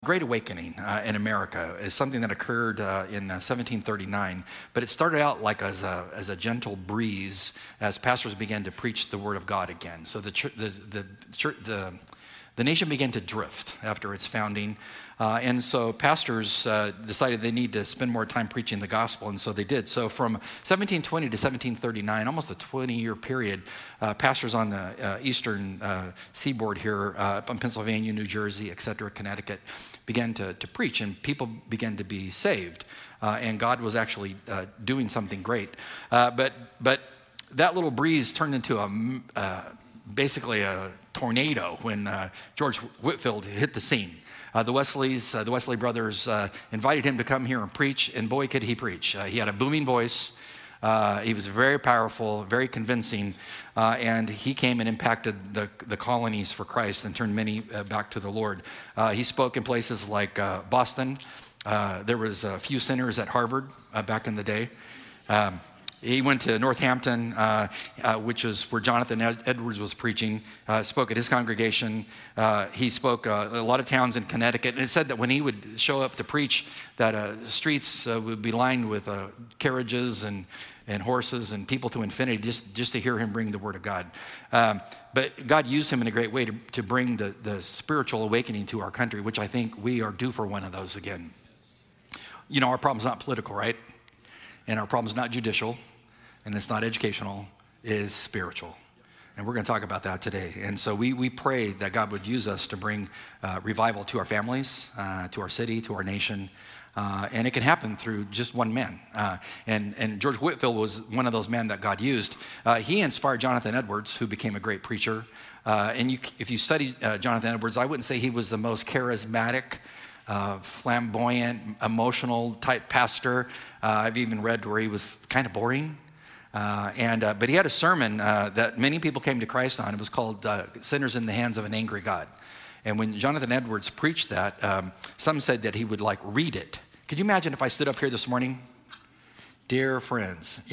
Great Awakening in America is something that occurred in 1739, but it started out like as a gentle breeze as pastors began to preach the Word of God again. So the nation began to drift after its founding, and so pastors decided they need to spend more time preaching the gospel, and so they did. So from 1720 to 1739, almost a 20-year period, pastors on the eastern seaboard here, up in Pennsylvania, New Jersey, etc., Connecticut, began to preach, and people began to be saved, and God was actually doing something great. But that little breeze turned into basically a tornado when George Whitefield hit the scene. The Wesley brothers invited him to come here and preach, and boy, could he preach. He had a booming voice. He was very powerful, very convincing, and he came and impacted the colonies for Christ and turned many back to the Lord. He spoke in places like Boston. There was a few sinners at Harvard back in the day. He went to Northampton, which is where Jonathan Edwards was preaching, spoke at his congregation. He spoke a lot of towns in Connecticut, and it said that when he would show up to preach, that streets would be lined with carriages and horses and people to infinity just to hear him bring the Word of God. But God used him in a great way to bring the spiritual awakening to our country, which I think we are due for one of those again. You know, our problem's not political, right? And our problem's not judicial, and it's not educational, it's spiritual. And we're going to talk about that today. And so we pray that God would use us to bring revival to our families, to our city, to our nation. And it can happen through just one man. And George Whitefield was one of those men that God used. He inspired Jonathan Edwards, who became a great preacher. And if you study Jonathan Edwards, I wouldn't say he was the most charismatic, flamboyant, emotional type pastor. I've even read where he was kind of boring. But he had a sermon that many people came to Christ on. It was called Sinners in the Hands of an Angry God. And when Jonathan Edwards preached that, some said that he would like read it. Could you imagine if I stood up here this morning? Dear friends,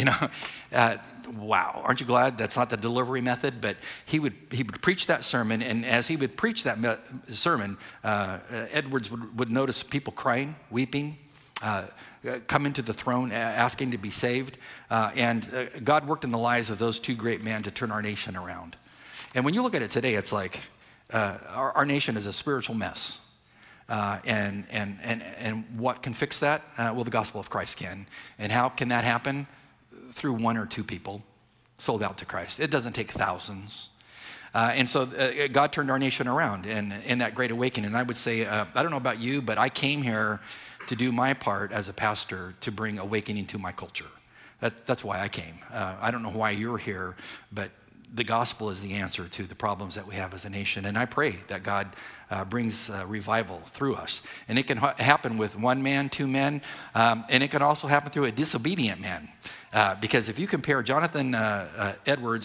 wow, aren't you glad that's not the delivery method? But he would preach that sermon, and as he would preach that sermon, Edwards would notice people crying, weeping, coming to the throne, asking to be saved. And God worked in the lives of those two great men to turn our nation around. And when you look at it today, it's like our nation is a spiritual mess. And what can fix that? Well, the gospel of Christ can. And how can that happen? Through one or two people sold out to Christ. It doesn't take thousands. And so God turned our nation around in that great awakening. And I would say, I don't know about you, but I came here to do my part as a pastor to bring awakening to my culture. That's why I came. I don't know why you're here, but the gospel is the answer to the problems that we have as a nation. And I pray that God brings revival through us. And it can happen with one man, two men, and it can also happen through a disobedient man. Because if you compare Jonathan Edwards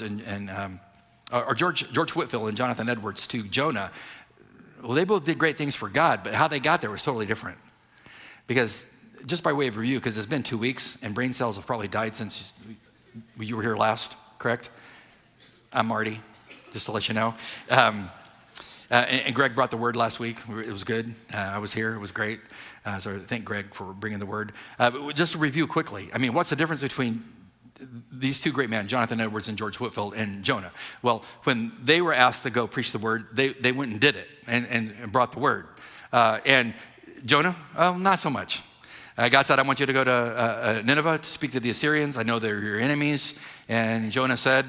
or George Whitefield and Jonathan Edwards to Jonah, well, they both did great things for God, but how they got there was totally different. Because just by way of review, because it's been 2 weeks and brain cells have probably died since you were here last, correct? I'm Marty, just to let you know. And Greg brought the word last week. It was good. I was here. It was great. So thank Greg for bringing the word. But just to review quickly, I mean, what's the difference between these two great men, Jonathan Edwards and George Whitefield and Jonah? Well, when they were asked to go preach the word, they went and did it and brought the word. And Jonah, not so much. God said, I want you to go to Nineveh to speak to the Assyrians. I know they're your enemies. And Jonah said,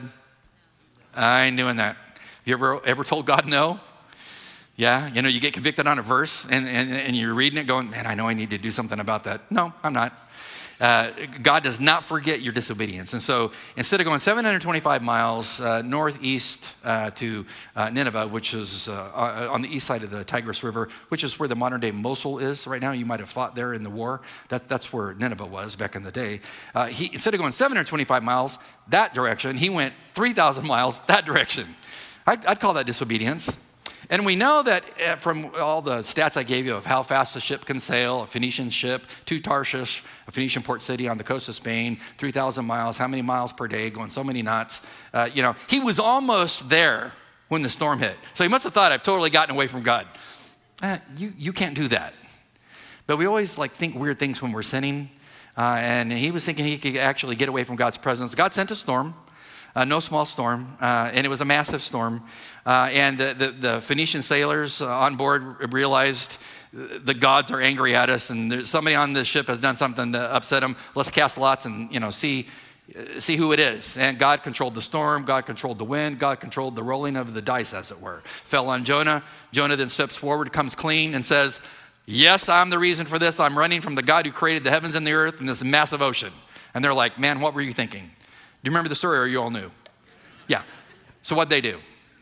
I ain't doing that. You ever told God no? Yeah, you get convicted on a verse and you're reading it going, man, I know I need to do something about that. No, I'm not. God does not forget your disobedience. And so instead of going 725 miles northeast to Nineveh, which is on the east side of the Tigris River, which is where the modern day Mosul is right now. You might have fought there in the war. That's where Nineveh was back in the day. Instead of going 725 miles that direction, he went 3,000 miles that direction. I'd call that disobedience. And we know that from all the stats I gave you of how fast a ship can sail, a Phoenician ship to Tarshish, a Phoenician port city on the coast of Spain, 3,000 miles, how many miles per day, going so many knots. He was almost there when the storm hit. So he must have thought, I've totally gotten away from God. you can't do that. But we always like think weird things when we're sinning. And he was thinking he could actually get away from God's presence. God sent a storm, no small storm, and it was a massive storm. And the Phoenician sailors on board realized the gods are angry at us, and somebody on the ship has done something to upset them. Let's cast lots and see who it is. And God controlled the storm. God controlled the wind. God controlled the rolling of the dice, as it were. Fell on Jonah. Jonah then steps forward, comes clean, and says, yes, I'm the reason for this. I'm running from the God who created the heavens and the earth and this massive ocean. And they're like, man, what were you thinking? Do you remember the story, or you all knew? Yeah. So what'd they do?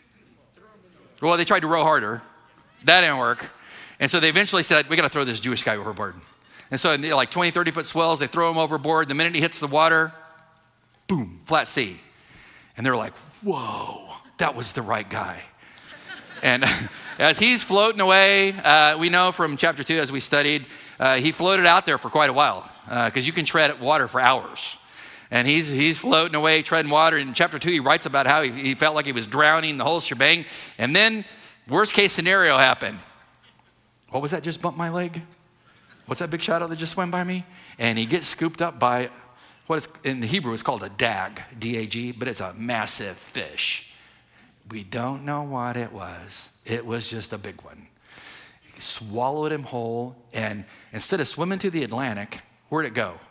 Well, they tried to row harder. That didn't work. And so they eventually said, we got to throw this Jewish guy overboard. And so in like 20, 30-foot swells, they throw him overboard. The minute he hits the water, boom, flat sea. And they're like, whoa, that was the right guy. And as he's floating away, we know from chapter 2, as we studied, he floated out there for quite a while because you can tread water for hours. And he's floating away, treading water. In chapter 2, he writes about how he felt like he was drowning, the whole shebang. And then worst case scenario happened. What was that just bumped my leg? What's that big shadow that just swam by me? And he gets scooped up by in the Hebrew, it's called a dag, D-A-G, but it's a massive fish. We don't know what it was. It was just a big one. He swallowed him whole, and instead of swimming to the Atlantic, where'd it go?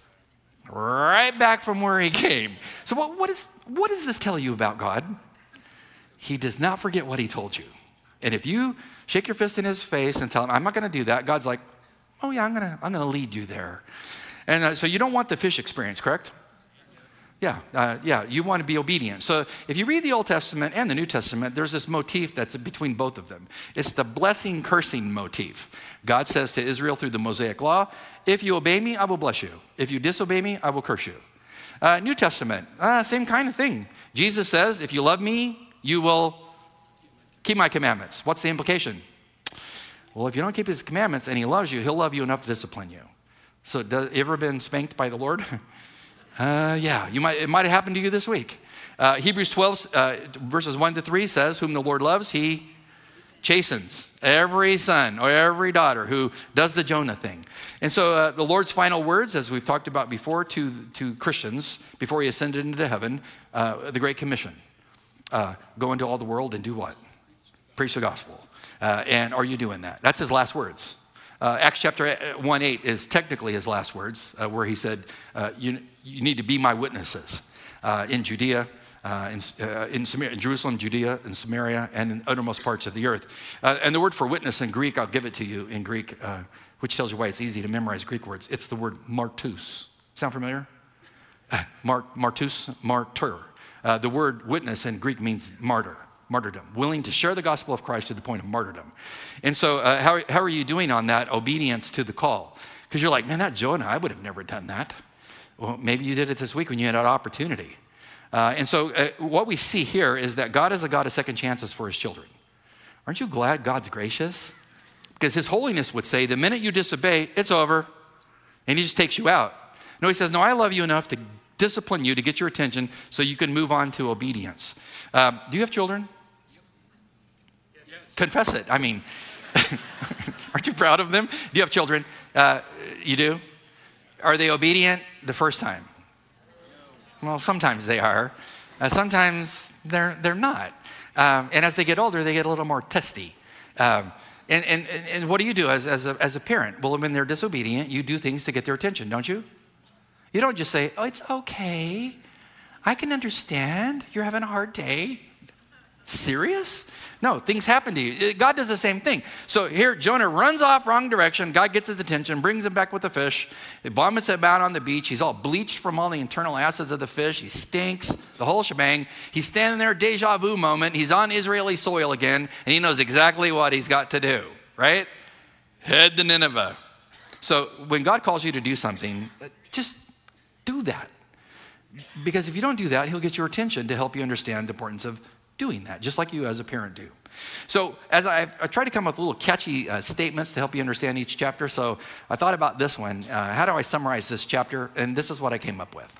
Right back from where he came. So what does this tell you about God? He does not forget what he told you. And if you shake your fist in his face and tell him, I'm not going to do that, God's like, oh yeah, I'm going to lead you there. And so you don't want the fish experience, correct? Yeah, you want to be obedient. So if you read the Old Testament and the New Testament, there's this motif that's between both of them. It's the blessing cursing motif. God says to Israel through the Mosaic Law, if you obey me, I will bless you. If you disobey me, I will curse you. New Testament, same kind of thing. Jesus says, if you love me, you will keep my commandments. What's the implication? Well, if you don't keep his commandments and he loves you, he'll love you enough to discipline you. So you ever been spanked by the Lord? Yeah, it might have happened to you this week. Hebrews 12, verses 1-3 says, whom the Lord loves, he chastens every son or every daughter who does the Jonah thing. And so the Lord's final words, as we've talked about before, to Christians before he ascended into heaven, the Great Commission. Go into all the world and do what? Preach the gospel. And are you doing that? That's his last words. Acts chapter 1:8 is technically his last words, where he said, you need to be my witnesses in Judea, in Jerusalem, Judea, and Samaria, and in uttermost parts of the earth. And the word for witness in Greek, I'll give it to you in Greek, which tells you why it's easy to memorize Greek words. It's the word martus. Sound familiar? Martus, martyr. The word witness in Greek means martyrdom, willing to share the gospel of Christ to the point of martyrdom. And so how are you doing on that obedience to the call? Because you're like, man, that Jonah, I would have never done that. Well, maybe you did it this week when you had an opportunity. And so what we see here is that God is a God of second chances for his children. Aren't you glad God's gracious? Because his holiness would say the minute you disobey, it's over. And he just takes you out. No, he says, no, I love you enough to discipline you to get your attention so you can move on to obedience. Do you have children? Yes. Confess it. I mean, aren't you proud of them? Do you have children? You do? Are they obedient the first time? Well, sometimes they are. Sometimes they're not. And as they get older, they get a little more testy. And what do you do as a parent? Well, when they're disobedient, you do things to get their attention, don't you? You don't just say, oh, it's okay. I can understand. You're having a hard day. Serious? No, things happen to you. God does the same thing. So here, Jonah runs off wrong direction. God gets his attention, brings him back with the fish. He vomits him out on the beach. He's all bleached from all the internal acids of the fish. He stinks, the whole shebang. He's standing there, deja vu moment. He's on Israeli soil again, and he knows exactly what he's got to do, right? Head to Nineveh. So when God calls you to do something, just do that. Because if you don't do that, he'll get your attention to help you understand the importance of doing that, just like you as a parent do. So as I try to come up with little catchy statements to help you understand each chapter, so I thought about this one. How do I summarize this chapter? And this is what I came up with.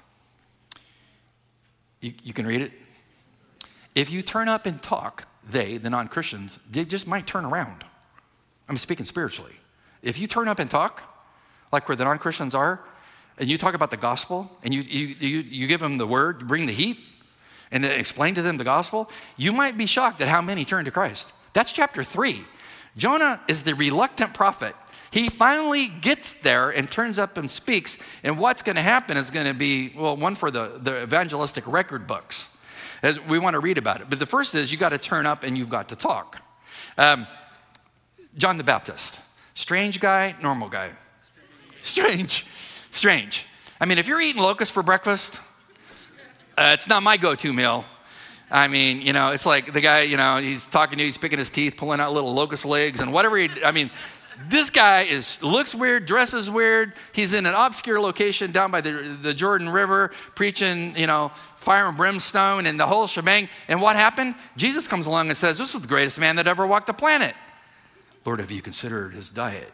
You can read it. If you turn up and talk, they, the non-Christians, they just might turn around. I'm speaking spiritually. If you turn up and talk, like where the non-Christians are, and you talk about the gospel, and you give them the word, you bring the heat, and then explain to them the gospel, you might be shocked at how many turn to Christ. That's chapter 3. Jonah is the reluctant prophet. He finally gets there and turns up and speaks, and what's going to happen is going to be, well, one for the evangelistic record books, as we want to read about it. But the first is you got to turn up and you've got to talk. John the Baptist, strange guy, normal guy? Strange. I mean, if you're eating locusts for breakfast, it's not my go-to meal. I mean, it's like the guy, he's talking to you, he's picking his teeth, pulling out little locust legs and whatever this guy looks weird, dresses weird. He's in an obscure location down by the Jordan River preaching, fire and brimstone and the whole shebang. And what happened? Jesus comes along and says, this is the greatest man that ever walked the planet. Lord, have you considered his diet?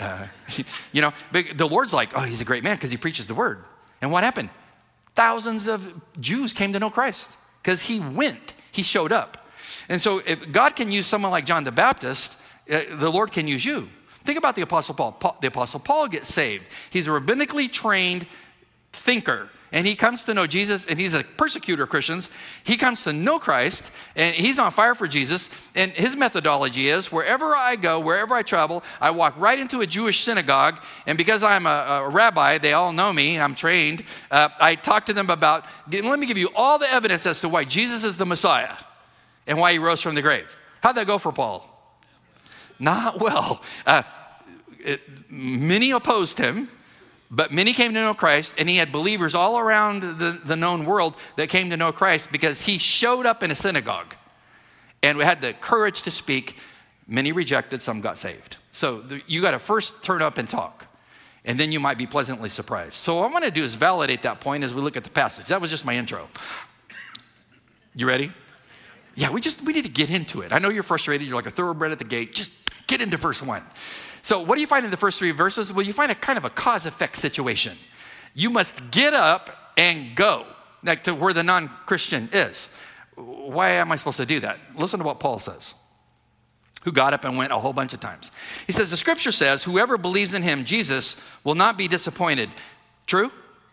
The Lord's like, oh, he's a great man because he preaches the word. And what happened? Thousands of Jews came to know Christ because he showed up. And so if God can use someone like John the Baptist, the Lord can use you. Think about the Apostle Paul. The Apostle Paul gets saved. He's a rabbinically trained thinker, and he comes to know Jesus, and he's a persecutor of Christians. He comes to know Christ, and he's on fire for Jesus, and his methodology is wherever I go, wherever I travel, I walk right into a Jewish synagogue, and because I'm a rabbi, they all know me, I'm trained, I talk to them about, let me give you all the evidence as to why Jesus is the Messiah and why he rose from the grave. How'd that go for Paul? Not well. Many opposed him, but many came to know Christ, and he had believers all around the known world that came to know Christ because he showed up in a synagogue and had the courage to speak. Many rejected, some got saved. So you got to first turn up and talk, and then you might be pleasantly surprised. So what I want to do is validate that point as we look at the passage. That was just my intro. You ready? Yeah, we need to get into it. I know you're frustrated. You're like a thoroughbred at the gate. Just get into verse 1. So what do you find in the first 3 verses? Well, you find a kind of a cause-effect situation. You must get up and go, like to where the non-Christian is. Why am I supposed to do that? Listen to what Paul says, who got up and went a whole bunch of times. He says, the scripture says, whoever believes in him, Jesus, will not be disappointed. True?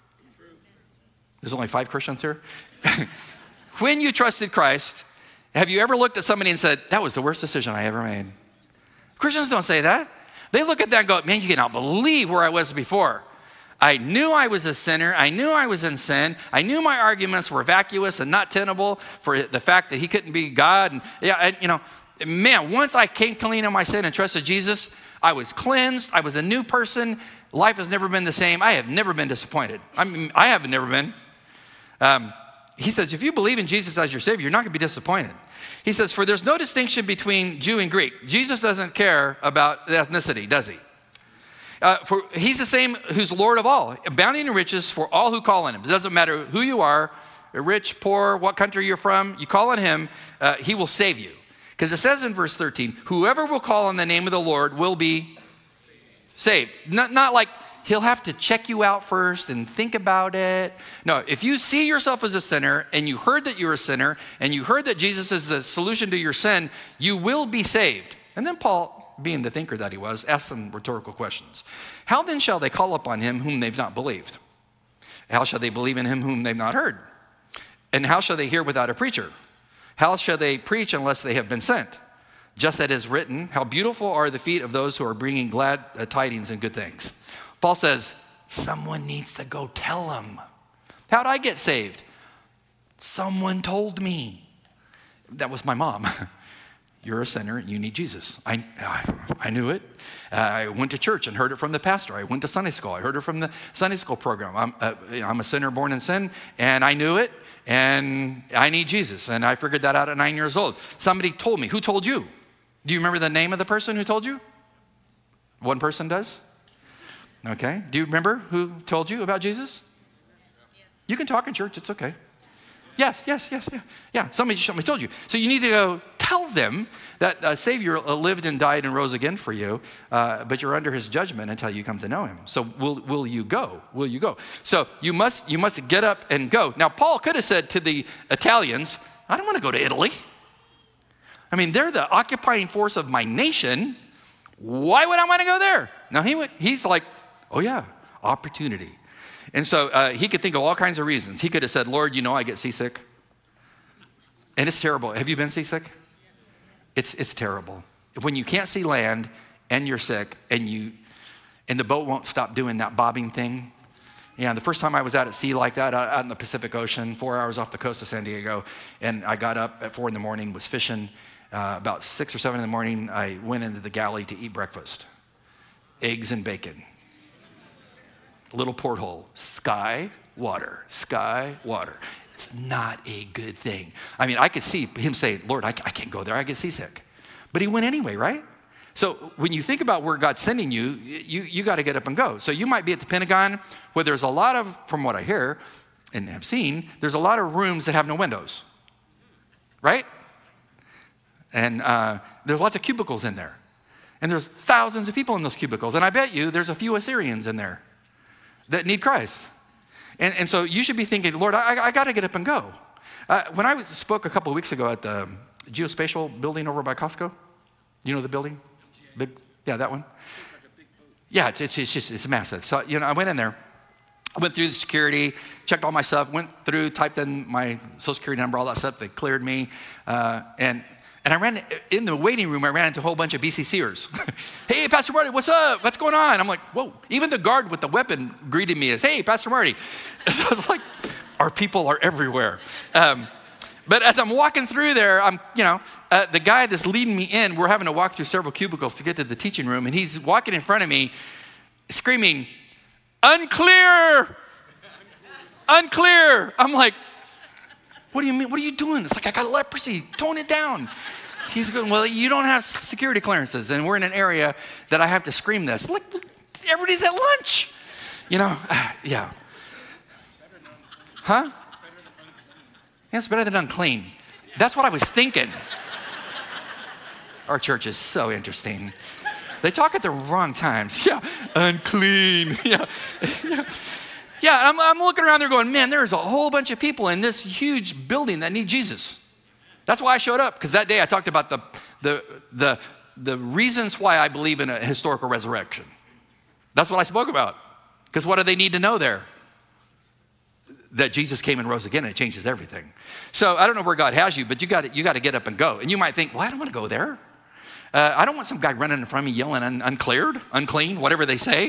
There's only 5 Christians here. When you trusted Christ, have you ever looked at somebody and said, that was the worst decision I ever made? Christians don't say that. They look at that and go, man, you cannot believe where I was before. I knew I was a sinner. I knew I was in sin. I knew my arguments were vacuous and not tenable for the fact that he couldn't be God. And man, once I came clean of my sin and trusted Jesus, I was cleansed. I was a new person. Life has never been the same. I have never been disappointed. I have never been. He says, if you believe in Jesus as your Savior, you're not going to be disappointed. He says, for there's no distinction between Jew and Greek. Jesus doesn't care about ethnicity, does he? For he's the same who's Lord of all, abounding in riches for all who call on him. It doesn't matter who you are, rich, poor, what country you're from, you call on him, he will save you. Because it says in verse 13, whoever will call on the name of the Lord will be saved. Not like he'll have to check you out first and think about it. No, if you see yourself as a sinner and you heard that you're a sinner and you heard that Jesus is the solution to your sin, you will be saved. And then Paul, being the thinker that he was, asked some rhetorical questions. How then shall they call upon him whom they've not believed? How shall they believe in him whom they've not heard? And how shall they hear without a preacher? How shall they preach unless they have been sent? Just as it is written, how beautiful are the feet of those who are bringing glad tidings and good things. Paul says, someone needs to go tell them. How'd I get saved? Someone told me. That was my mom. You're a sinner and you need Jesus. I knew it. I went to church and heard it from the pastor. I went to Sunday school. I heard it from the Sunday school program. I'm a sinner born in sin, and I knew it, and I need Jesus. And I figured that out at 9 years old. Somebody told me. Who told you? Do you remember the name of the person who told you? One person does? Okay. Do you remember who told you about Jesus? You can talk in church. It's okay. Yes. Yeah. Somebody told you. So you need to go tell them that a Savior lived and died and rose again for you, but you're under his judgment until you come to know him. So will you go? Will you go? So you must get up and go. Now, Paul could have said to the Italians, I don't want to go to Italy. I mean, they're the occupying force of my nation. Why would I want to go there? No, he's like, oh yeah, opportunity. And so he could think of all kinds of reasons. He could have said, Lord, I get seasick. And it's terrible. Have you been seasick? It's terrible. When you can't see land and you're sick and the boat won't stop doing that bobbing thing. Yeah, the first time I was out at sea like that, out in the Pacific Ocean, 4 hours off the coast of San Diego, and I got up at 4 a.m, was fishing. About 6 or 7 a.m, I went into the galley to eat breakfast. Eggs and bacon. Little porthole. Sky, water. It's not a good thing. I mean, I could see him say, Lord, I can't go there. I get seasick. But he went anyway, right? So when you think about where God's sending you, you got to get up and go. So you might be at the Pentagon where there's a lot of, from what I hear and have seen, there's a lot of rooms that have no windows, right? And there's lots of cubicles in there. And there's thousands of people in those cubicles. And I bet you there's a few Assyrians in there that need Christ. And so you should be thinking, Lord, I got to get up and go. When I spoke a couple of weeks ago at the geospatial building over by Costco, you know the building? Big, yeah, that one. Yeah, it's massive. So, I went in there. I went through the security, checked all my stuff, went through, typed in my social security number, all that stuff. They cleared me. And I ran in the waiting room. I ran into a whole bunch of BCCers. Hey, Pastor Marty, what's up? What's going on? I'm like, whoa. Even the guard with the weapon greeted me as, hey, Pastor Marty. So I was like, our people are everywhere. But as I'm walking through there, the guy that's leading me in, we're having to walk through several cubicles to get to the teaching room, and he's walking in front of me, screaming, unclear, unclear. I'm like, what do you mean? What are you doing? It's like, I got leprosy. Tone it down. He's going, well, you don't have security clearances, and we're in an area that I have to scream this. Look, everybody's at lunch. Yeah. Huh? Yeah, it's better than unclean. That's what I was thinking. Our church is so interesting. They talk at the wrong times. Yeah, unclean. Yeah. I'm looking around there going, man, there's a whole bunch of people in this huge building that need Jesus. That's why I showed up, because that day I talked about the reasons why I believe in a historical resurrection. That's what I spoke about. Because what do they need to know there? That Jesus came and rose again, and it changes everything. So I don't know where God has you, but you got to get up and go. And you might think, well, I don't want to go there. I don't want some guy running in front of me yelling uncleared, unclean, whatever they say.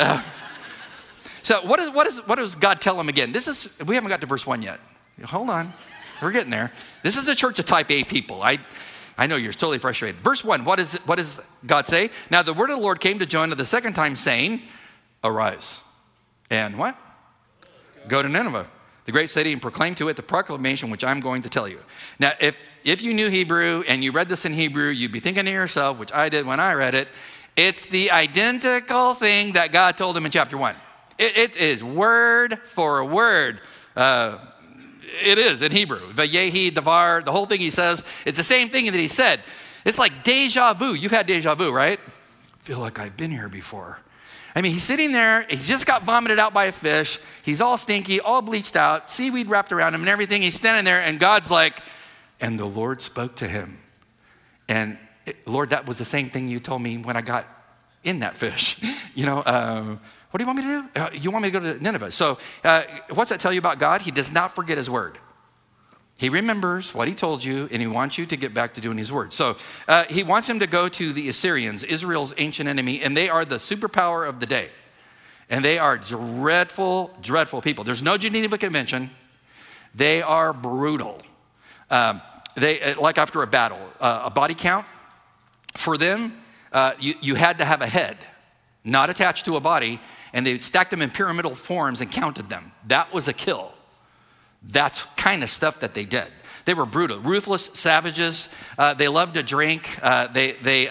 So what does God tell him again? We haven't got to verse 1 yet. Hold on, we're getting there. This is a church of type A people. I know you're totally frustrated. Verse 1, what does God say? Now the word of the Lord came to Jonah the second time saying, arise. And what? Go to Nineveh, the great city, and proclaim to it the proclamation which I'm going to tell you. Now, if you knew Hebrew and you read this in Hebrew, you'd be thinking to yourself, which I did when I read it, it's the identical thing that God told him in chapter 1. It is word for word. It is in Hebrew. Vayehi, Davar, the whole thing he says, it's the same thing that he said. It's like deja vu. You've had deja vu, right? I feel like I've been here before. I mean, he's sitting there, he's just got vomited out by a fish, he's all stinky, all bleached out, seaweed wrapped around him and everything. He's standing there, and God's like, and the Lord spoke to him. And Lord, that was the same thing you told me when I got in that fish. What do you want me to do? You want me to go to Nineveh. So what's that tell you about God? He does not forget his word. He remembers what he told you, and he wants you to get back to doing his word. So he wants him to go to the Assyrians, Israel's ancient enemy, and they are the superpower of the day. And they are dreadful, dreadful people. There's no Geneva Convention. They are brutal. They like after a battle, a body count. For them, you had to have a head, not attached to a body, and they stacked them in pyramidal forms and counted them. That was a kill. That's kind of stuff that they did. They were brutal, ruthless savages. They loved to drink. They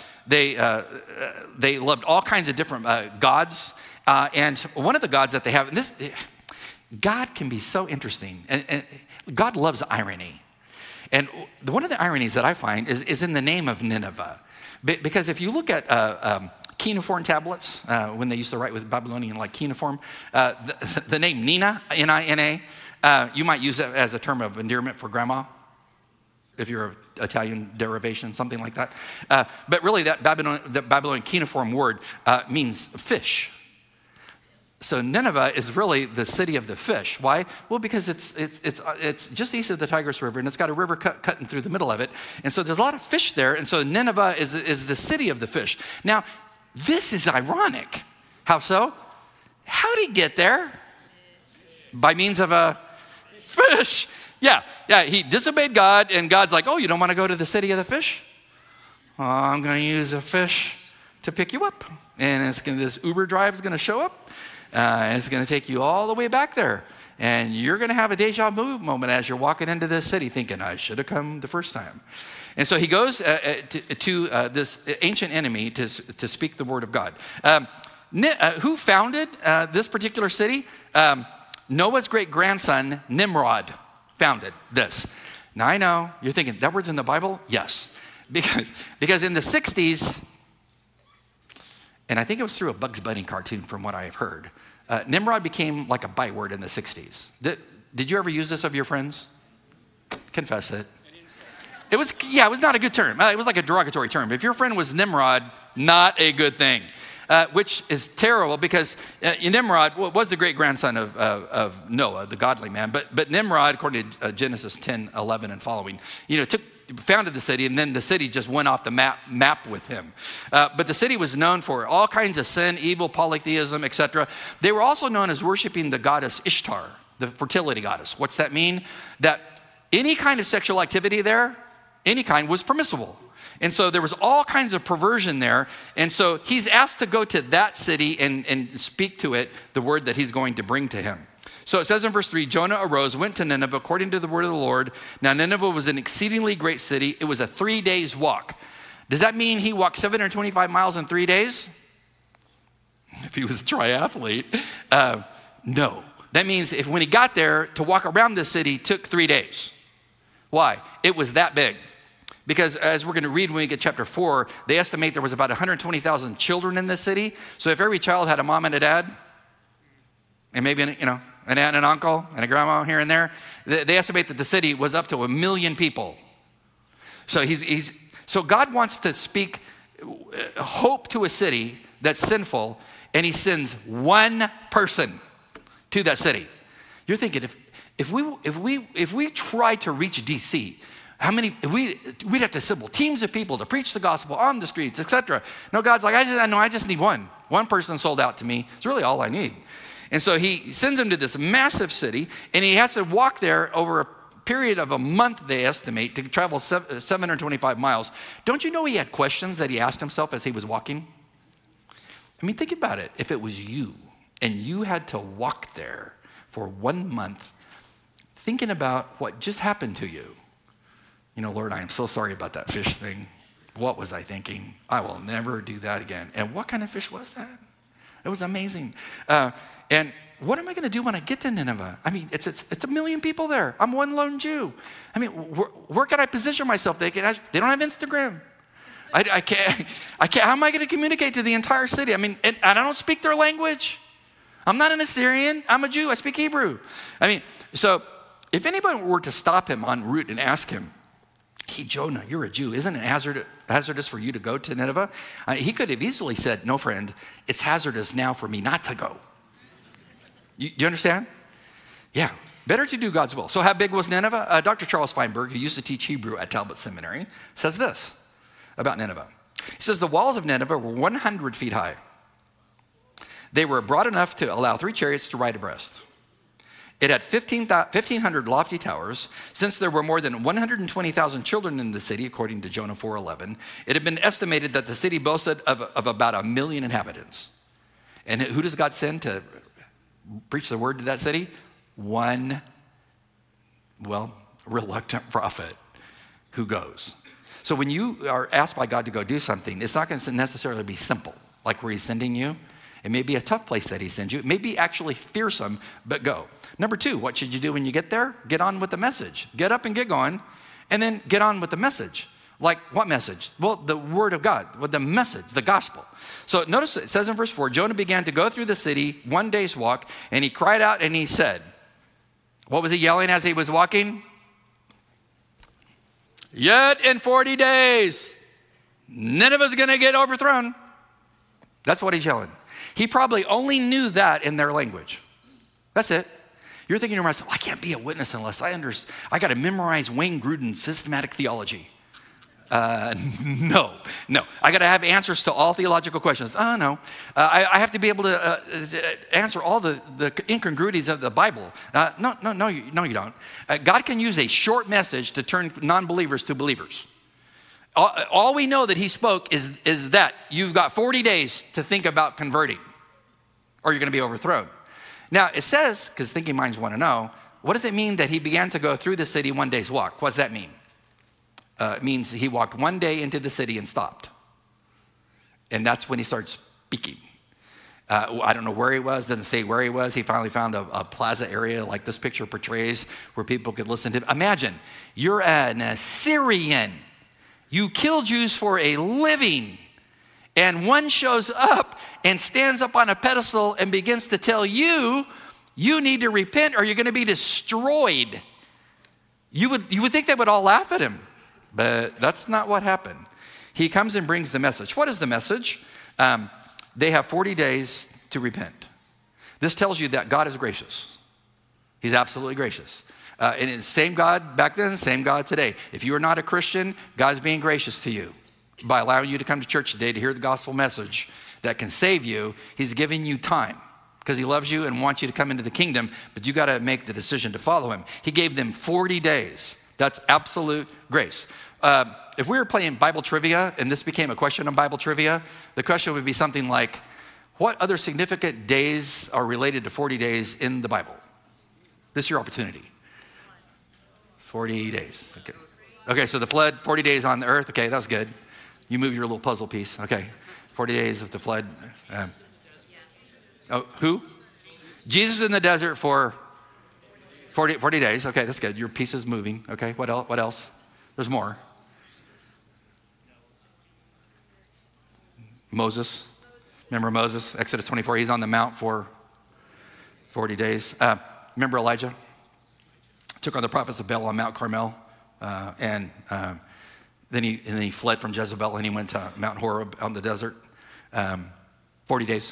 loved all kinds of different gods. And one of the gods that they have, and God can be so interesting. And God loves irony. And one of the ironies that I find is in the name of Nineveh. Because if you look at cuneiform tablets, when they used to write with Babylonian like cuneiform, the name Nina, Nina, you might use it as a term of endearment for grandma. if you're of Italian derivation, something like that. But really, that Babylonian cuneiform word means fish. So Nineveh is really the city of the fish. Why? Well, because it's just east of the Tigris River, and it's got a river cutting through the middle of it. And so there's a lot of fish there, and so Nineveh is the city of the fish. Now, this is ironic. How so? How did he get there? By means of a fish. Yeah, he disobeyed God, and God's like, oh, you don't want to go to the city of the fish? I'm going to use a fish to pick you up. And this Uber drive is going to show up. And it's going to take you all the way back there. And you're going to have a deja vu moment as you're walking into this city thinking, I should have come the first time. And so he goes to this ancient enemy to speak the word of God. Who founded this particular city? Noah's great-grandson, Nimrod, founded this. Now, I know, you're thinking, that word's in the Bible? Yes. Because in the 60s, and I think it was through a Bugs Bunny cartoon from what I've heard, Nimrod became like a byword in the 60s. Did you ever use this of your friends? Confess it. It was not a good term. It was like a derogatory term. If your friend was Nimrod, not a good thing. Which is terrible because Nimrod was the great-grandson of Noah, the godly man. But Nimrod, according to Genesis 10:11 and following, founded the city, and then the city just went off the map with him. But the city was known for all kinds of sin, evil, polytheism, etc. They were also known as worshiping the goddess Ishtar, the fertility goddess. What's that mean? That any kind of sexual activity there, any kind, was permissible. And so there was all kinds of perversion there. And so he's asked to go to that city and speak to it the word that he's going to bring to him. So it says in verse 3, Jonah arose, went to Nineveh according to the word of the Lord. Now Nineveh was an exceedingly great city. It was a 3 days walk. Does that mean he walked 725 miles in 3 days? If he was a triathlete, no. That means when he got there, to walk around this city took 3 days. Why? It was that big. Because as we're going to read when we get chapter 4, they estimate there was about 120,000 children in this city. So if every child had a mom and a dad, and maybe an aunt and an uncle and a grandma here and there, they estimate that the city was up to 1 million people. So so God wants to speak hope to a city that's sinful, and he sends one person to that city. You're thinking, if we try to reach DC, we'd have to assemble teams of people to preach the gospel on the streets, etc. No, God's like, I just need one. One person sold out to me. It's really all I need. And so he sends him to this massive city, and he has to walk there over a period of a month, they estimate, to travel 725 miles. Don't you know he had questions that he asked himself as he was walking? I mean, think about it. If it was you, and you had to walk there for 1 month, thinking about what just happened to you. Lord, I am so sorry about that fish thing. What was I thinking? I will never do that again. And what kind of fish was that? It was amazing. And what am I going to do when I get to Nineveh? I mean, it's 1 million people there. I'm one lone Jew. I mean, where can I position myself? They don't have Instagram. I can't. How am I going to communicate to the entire city? I mean, and I don't speak their language. I'm not an Assyrian. I'm a Jew. I speak Hebrew. I mean, so if anybody were to stop him en route and ask him, hey, Jonah, you're a Jew. Isn't it hazardous for you to go to Nineveh? He could have easily said, no, friend, it's hazardous now for me not to go. You understand? Yeah, better to do God's will. So how big was Nineveh? Dr. Charles Feinberg, who used to teach Hebrew at Talbot Seminary, says this about Nineveh. He says the walls of Nineveh were 100 feet high. They were broad enough to allow 3 chariots to ride abreast. It had 1,500 lofty towers. Since there were more than 120,000 children in the city, according to Jonah 4:11, it had been estimated that the city boasted of about 1 million inhabitants. And who does God send to preach the word to that city? One, reluctant prophet who goes. So when you are asked by God to go do something, it's not going to necessarily be simple, like where he's sending you. It may be a tough place that he sends you. It may be actually fearsome, but go. Number 2, what should you do when you get there? Get on with the message. Get up and get going, and then get on with the message. Like what message? Well, the word of God, with the message, the gospel. So notice it says in verse 4, Jonah began to go through the city 1 day's walk, and he cried out and he said, what was he yelling as he was walking? Yet in 40 days, Nineveh's going to get overthrown. That's what he's yelling. He probably only knew that in their language. That's it. You're thinking to yourself, I can't be a witness unless I got to memorize Wayne Gruden's systematic theology. No. I got to have answers to all theological questions. No. I have to be able to answer all the incongruities of the Bible. No, you don't. God can use a short message to turn non-believers to believers. All we know that he spoke is that you've got 40 days to think about converting, or you're going to be overthrown. Now, it says, because thinking minds want to know, what does it mean that he began to go through the city one day's walk? What does that mean? It means he walked one day into the city and stopped. And that's when he starts speaking. I don't know where he was, doesn't say where he was. He finally found a plaza area like this picture portrays where people could listen to him. Imagine, you're an Assyrian. You kill Jews for a living. And one shows up and stands up on a pedestal and begins to tell you, you need to repent or you're going to be destroyed. You would think they would all laugh at him. But that's not what happened. He comes and brings the message. What is the message? They have 40 days to repent. This tells you that God is gracious. He's absolutely gracious. And it's the same God back then, same God today. If you are not a Christian, God's being gracious to you by allowing you to come to church today to hear the gospel message that can save you. He's giving you time because he loves you and wants you to come into the kingdom, but you got to make the decision to follow him. He gave them 40 days. That's absolute grace. If we were playing Bible trivia and this became a question on Bible trivia, the question would be something like, what other significant days are related to 40 days in the Bible? This is your opportunity. 40 days. Okay, so the flood, 40 days on the earth. Okay, that was good. You move your little puzzle piece. Okay, 40 days of the flood. Who? Jesus in the desert for 40 days. Okay, that's good. Your piece is moving. Okay, what else? There's more. Moses. Remember Moses? Exodus 24. He's on the mount for 40 days. Remember Elijah? Took on the prophets of Baal on Mount Carmel. And then he fled from Jezebel and he went to Mount Horeb out in the desert. 40 days.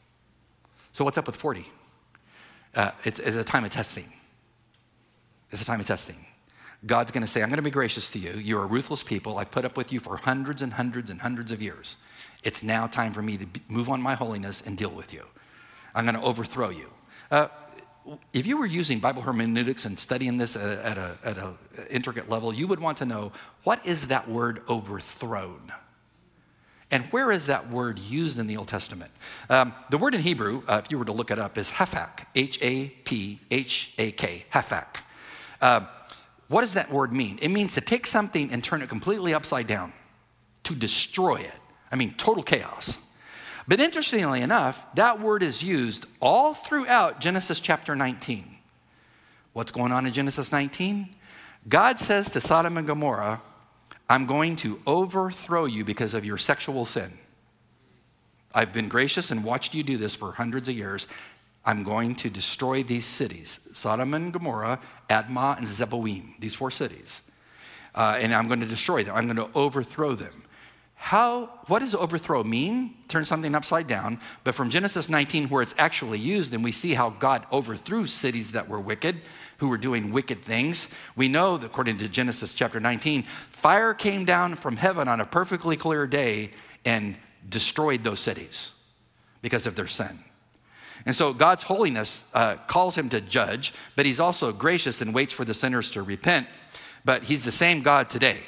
So what's up with 40? It's a time of testing. It's a time of testing. God's going to say, I'm going to be gracious to you. You're a ruthless people. I've put up with you for hundreds and hundreds and hundreds of years. It's now time for me to move on my holiness and deal with you. I'm going to overthrow you. If you were using Bible hermeneutics and studying this at an intricate level, you would want to know, what is that word overthrown? And where is that word used in the Old Testament? The word in Hebrew, if you were to look it up, is hafak, H-A-P-H-A-K, hafak. What does that word mean? It means to take something and turn it completely upside down, to destroy it. I mean, total chaos. But interestingly enough, that word is used all throughout Genesis chapter 19. What's going on in Genesis 19? God says to Sodom and Gomorrah, I'm going to overthrow you because of your sexual sin. I've been gracious and watched you do this for hundreds of years. I'm going to destroy these cities, Sodom and Gomorrah, Admah, and Zeboim, these 4 cities. And I'm going to destroy them. I'm going to overthrow them. What does overthrow mean? Turn something upside down. But from Genesis 19, where it's actually used, and we see how God overthrew cities that were wicked, who were doing wicked things. We know that according to Genesis chapter 19, fire came down from heaven on a perfectly clear day and destroyed those cities because of their sin. And so God's holiness calls him to judge, but he's also gracious and waits for the sinners to repent. But he's the same God today.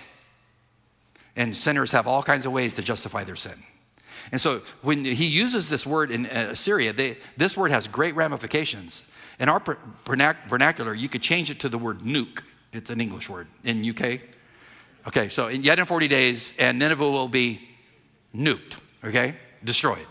And sinners have all kinds of ways to justify their sin. And so when he uses this word in Assyria, this word has great ramifications. In our vernacular, you could change it to the word nuke. It's an English word in UK. Okay, so yet in 40 days, and Nineveh will be nuked, okay, destroyed.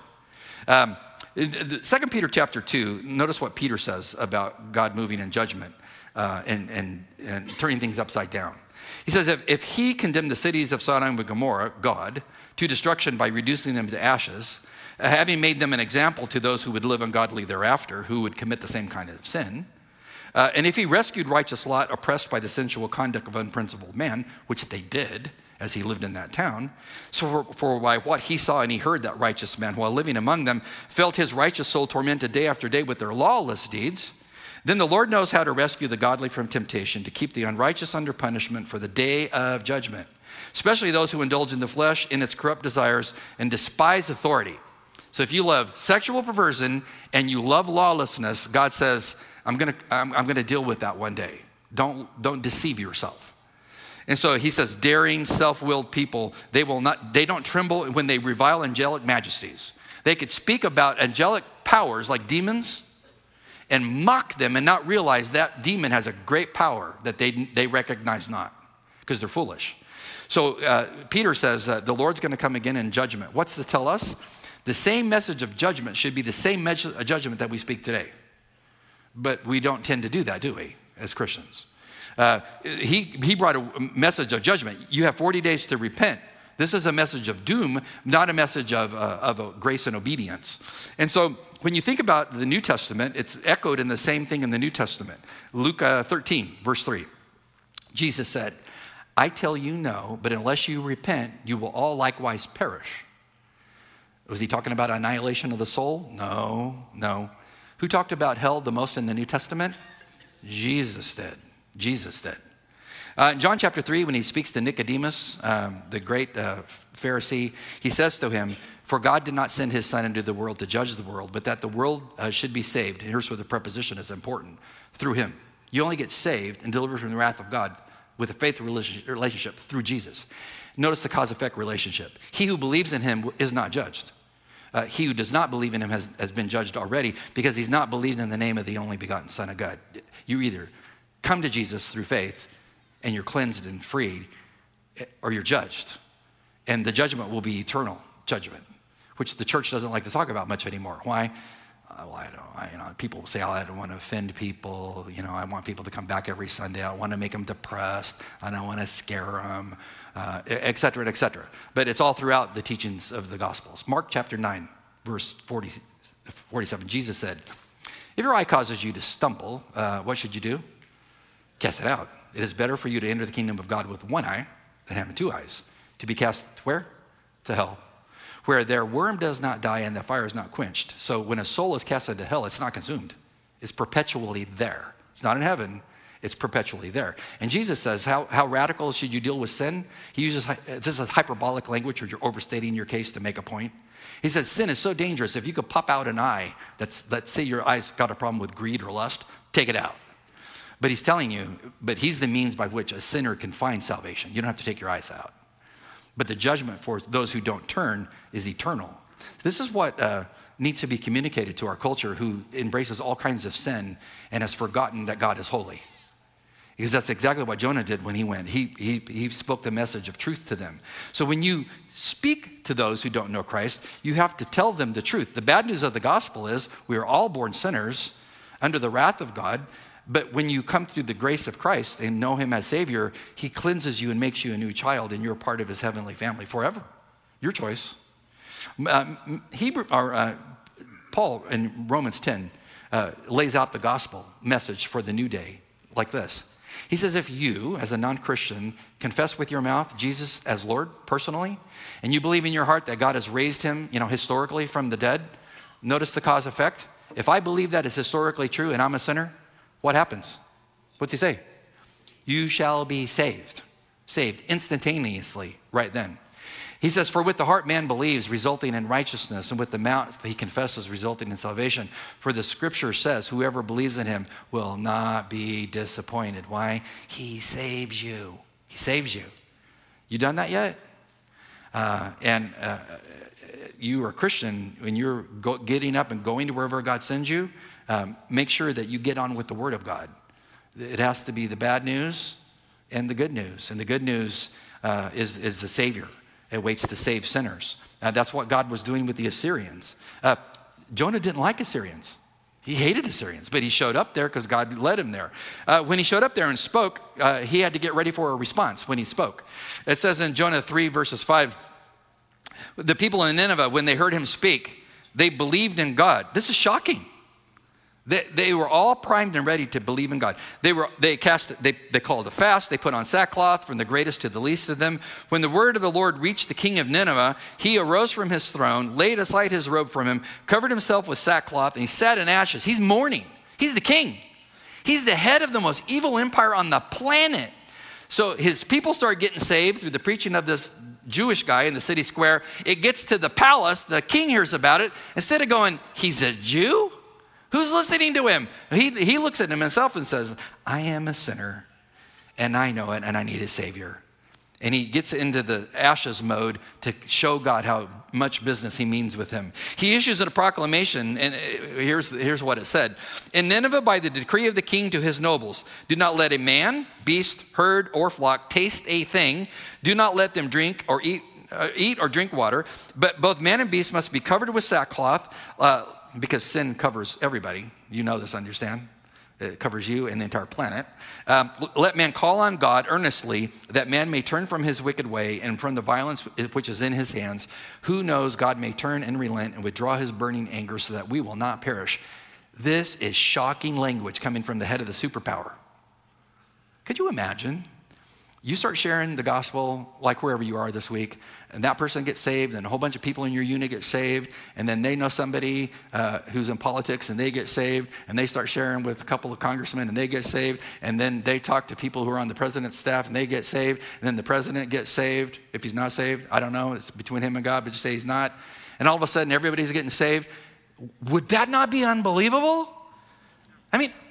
2 Peter chapter 2, notice what Peter says about God moving in judgment and turning things upside down. He says, if he condemned the cities of Sodom and Gomorrah, God, to destruction by reducing them to ashes, having made them an example to those who would live ungodly thereafter, who would commit the same kind of sin, And if he rescued righteous Lot, oppressed by the sensual conduct of unprincipled man, which they did as he lived in that town, so for by what he saw and he heard, that righteous man, while living among them, felt his righteous soul tormented day after day with their lawless deeds, then the Lord knows how to rescue the godly from temptation, to keep the unrighteous under punishment for the day of judgment, especially those who indulge in the flesh in its corrupt desires and despise authority. So if you love sexual perversion and you love lawlessness, God says, I'm gonna deal with that one day. Don't deceive yourself. And so he says, daring, self-willed people, they don't tremble when they revile angelic majesties. They could speak about angelic powers like demons and mock them and not realize that demon has a great power that they recognize not, because they're foolish. So Peter says the Lord's gonna come again in judgment. What's this tell us? The same message of judgment should be the same message of judgment that we speak today. But we don't tend to do that, do we, as Christians? He brought a message of judgment. You have 40 days to repent. This is a message of doom, not a message of grace and obedience. And so when you think about the New Testament, it's echoed in the same thing in the New Testament. Luke 13, verse 3. Jesus said, I tell you no, but unless you repent, you will all likewise perish. Was he talking about annihilation of the soul? No. Who talked about hell the most in the New Testament? Jesus did. In John chapter 3, when he speaks to Nicodemus, the great Pharisee, he says to him, for God did not send his son into the world to judge the world, but that the world should be saved. And here's where the preposition is important. Through him. You only get saved and delivered from the wrath of God with a faith relationship through Jesus. Notice the cause-effect relationship. He who believes in him is not judged. He who does not believe in him has been judged already, because he's not believed in the name of the only begotten Son of God. You either come to Jesus through faith and you're cleansed and freed, or you're judged. And the judgment will be eternal judgment, which the church doesn't like to talk about much anymore. Why? People say, I don't want to offend people. I want people to come back every Sunday. I want to make them depressed. I don't want to scare them, et cetera, et cetera. But it's all throughout the teachings of the Gospels. Mark chapter 9, verse 47, Jesus said, if your eye causes you to stumble, what should you do? Cast it out. It is better for you to enter the kingdom of God with one eye than having two eyes, to be cast where? To hell, where their worm does not die and the fire is not quenched. So when a soul is cast into hell, it's not consumed. It's perpetually there. It's not in heaven. It's perpetually there. And Jesus says, how radical should you deal with sin? He uses, this is hyperbolic language, where you're overstating your case to make a point. He says, sin is so dangerous. If you could pop out an eye, let's say your eye's got a problem with greed or lust, take it out. But he's telling you, but he's the means by which a sinner can find salvation. You don't have to take your eyes out. But the judgment for those who don't turn is eternal. This is what needs to be communicated to our culture, who embraces all kinds of sin and has forgotten that God is holy. Because that's exactly what Jonah did when he went. He spoke the message of truth to them. So when you speak to those who don't know Christ, you have to tell them the truth. The bad news of the gospel is we are all born sinners under the wrath of God. But when you come through the grace of Christ and know him as Savior, he cleanses you and makes you a new child, and you're part of his heavenly family forever. Your choice. Paul in Romans 10 lays out the gospel message for the new day like this. He says, if you, as a non-Christian, confess with your mouth Jesus as Lord personally, and you believe in your heart that God has raised him, historically from the dead, notice the cause effect. If I believe that is historically true and I'm a sinner, what happens? What's he say? You shall be saved. Saved instantaneously right then. He says, for with the heart man believes, resulting in righteousness, and with the mouth he confesses, resulting in salvation. For the scripture says, whoever believes in him will not be disappointed. Why? He saves you. He saves you. You done that yet? You are a Christian, when you're getting up and going to wherever God sends you, make sure that you get on with the word of God. It has to be the bad news and the good news. And the good news is the Savior. It waits to save sinners. That's what God was doing with the Assyrians. Jonah didn't like Assyrians. He hated Assyrians, but he showed up there because God led him there. When he showed up there and spoke, he had to get ready for a response when he spoke. It says in Jonah 3 verses 5, the people in Nineveh, when they heard him speak, they believed in God. This is shocking. They were all primed and ready to believe in God. They called a fast. They put on sackcloth from the greatest to the least of them. When the word of the Lord reached the king of Nineveh, he arose from his throne, laid aside his robe from him, covered himself with sackcloth, and he sat in ashes. He's mourning. He's the king. He's the head of the most evil empire on the planet. So his people start getting saved through the preaching of this Jewish guy in the city square. It gets to the palace. The king hears about it. Instead of going, he's a Jew? Who's listening to him? He looks at himself and says, I am a sinner, and I know it, and I need a savior. And he gets into the ashes mode to show God how much business he means with him. He issues a proclamation, and here's what it said. In Nineveh, by the decree of the king to his nobles, do not let a man, beast, herd, or flock taste a thing. Do not let them drink or eat or drink water. But both man and beast must be covered with sackcloth, because sin covers everybody. You know this, understand? It covers you and the entire planet. Let man call on God earnestly, that man may turn from his wicked way and from the violence which is in his hands. Who knows, God may turn and relent and withdraw his burning anger so that we will not perish. This is shocking language coming from the head of the superpower. Could you imagine? You start sharing the gospel like wherever you are this week, and that person gets saved, and a whole bunch of people in your unit get saved, and then they know somebody who's in politics, and they get saved, and they start sharing with a couple of congressmen, and they get saved, and then they talk to people who are on the president's staff, and they get saved, and then the president gets saved. If he's not saved, I don't know, it's between him and God, but just say he's not. And all of a sudden, everybody's getting saved. Would that not be unbelievable? I mean,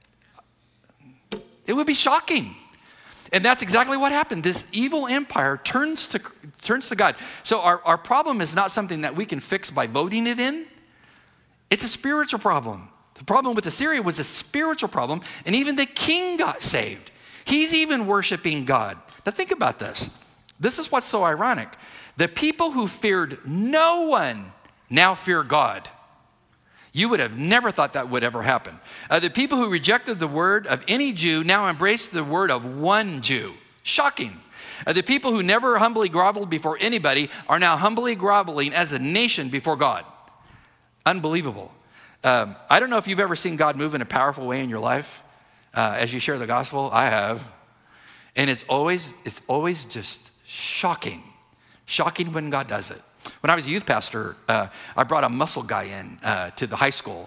it would be shocking. And that's exactly what happened. This evil empire turns to God. So our problem is not something that we can fix by voting it in. It's a spiritual problem. The problem with Assyria was a spiritual problem, and even the king got saved. He's even worshiping God. Now think about this. This is what's so ironic. The people who feared no one now fear God. You would have never thought that would ever happen. The people who rejected the word of any Jew now embrace the word of one Jew. Shocking. The people who never humbly groveled before anybody are now humbly groveling as a nation before God. Unbelievable. I don't know if you've ever seen God move in a powerful way in your life as you share the gospel. I have. And it's always just shocking. Shocking when God does it. When I was a youth pastor, I brought a muscle guy in to the high school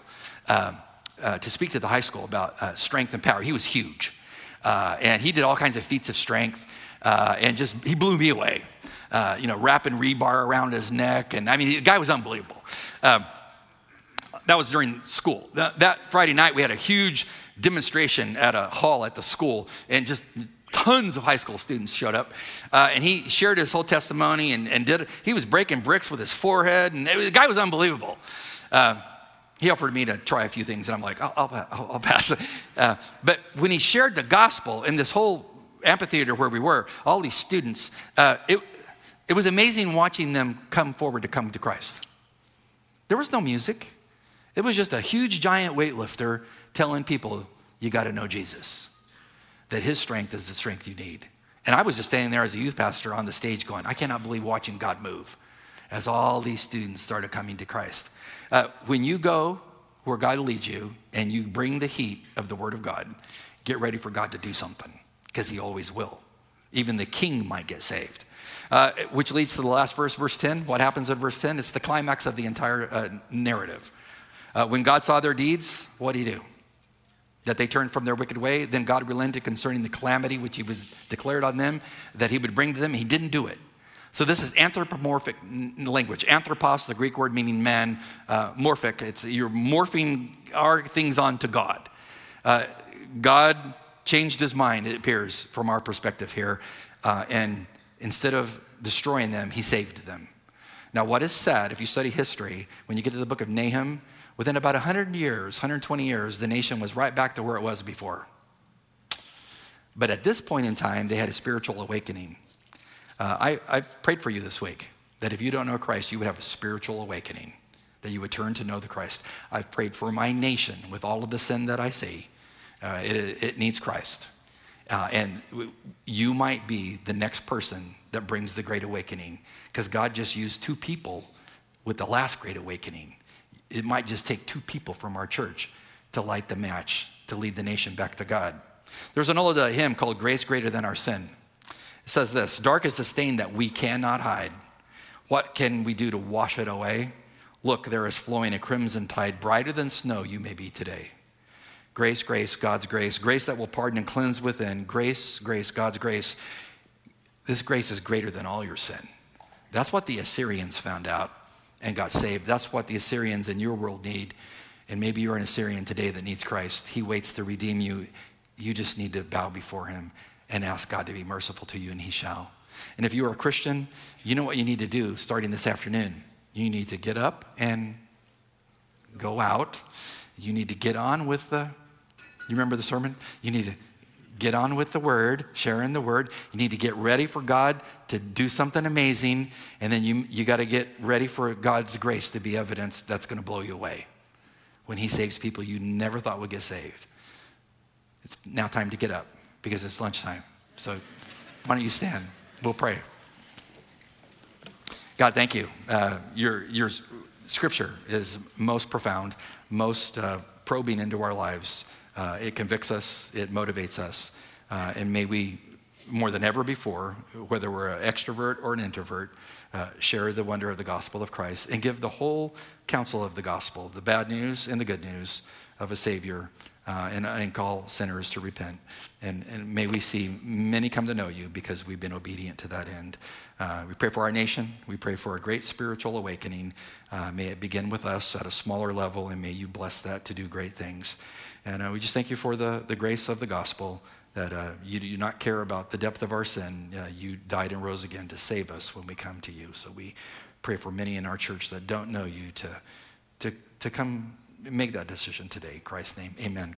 to speak to the high school about strength and power. He was huge, and he did all kinds of feats of strength, and he blew me away. Wrapping rebar around his neck, and I mean, the guy was unbelievable. That was during school. That Friday night, we had a huge demonstration at a hall at the school, and just tons of high school students showed up, and he shared his whole testimony and he was breaking bricks with his forehead, and the guy was unbelievable. He offered me to try a few things, and I'm like, I'll pass. But when he shared the gospel in this whole amphitheater where we were, all these students, it was amazing watching them come forward to come to Christ. There was no music. It was just a huge giant weightlifter telling people, you got to know Jesus. That his strength is the strength you need. And I was just standing there as a youth pastor on the stage going, I cannot believe watching God move as all these students started coming to Christ. When you go where God leads you and you bring the heat of the word of God, get ready for God to do something, because he always will. Even the king might get saved. Which leads to the last verse, verse 10. What happens in verse 10? It's the climax of the entire narrative. When God saw their deeds, what did he do? That they turned from their wicked way. Then God relented concerning the calamity which he was declared on them, that he would bring to them. He didn't do it. So this is anthropomorphic language. Anthropos, the Greek word meaning man, morphic. It's you're morphing our things onto God. God changed his mind, it appears, from our perspective here. And instead of destroying them, he saved them. Now, what is sad, if you study history, when you get to the book of Nahum, within about 100 years, 120 years, the nation was right back to where it was before. But at this point in time, they had a spiritual awakening. I've prayed for you this week that if you don't know Christ, you would have a spiritual awakening, that you would turn to know the Christ. I've prayed for my nation with all of the sin that I see. It needs Christ. And you might be the next person that brings the great awakening, because God just used 2 people with the last great awakening. It might just take 2 people from our church to light the match, to lead the nation back to God. There's an old hymn called Grace Greater Than Our Sin. It says this: dark is the stain that we cannot hide. What can we do to wash it away? Look, there is flowing a crimson tide, brighter than snow you may be today. Grace, grace, God's grace, grace that will pardon and cleanse within. Grace, grace, God's grace. This grace is greater than all your sin. That's what the Assyrians found out and got saved. That's what the Assyrians in your world need. And maybe you're an Assyrian today that needs Christ. He waits to redeem you. You just need to bow before him and ask God to be merciful to you, and he shall. And if you are a Christian, you know what you need to do starting this afternoon. You need to get up and go out. You need to get on with you remember the sermon? You need to get on with the word, sharing the word. You need to get ready for God to do something amazing. And then you got to get ready for God's grace to be evidence that's going to blow you away when he saves people you never thought would get saved. It's now time to get up because it's lunchtime. So why don't you stand? We'll pray. God, thank you. Your scripture is most profound, most probing into our lives. It convicts us, it motivates us, and may we, more than ever before, whether we're an extrovert or an introvert, share the wonder of the gospel of Christ and give the whole counsel of the gospel, the bad news and the good news of a Savior, and call sinners to repent. And may we see many come to know you because we've been obedient to that end. We pray for our nation. We pray for a great spiritual awakening. May it begin with us at a smaller level, and may you bless that to do great things. And we just thank you for the grace of the gospel, that you do not care about the depth of our sin. You died and rose again to save us when we come to you. So we pray for many in our church that don't know you to come make that decision today. In Christ's name, amen.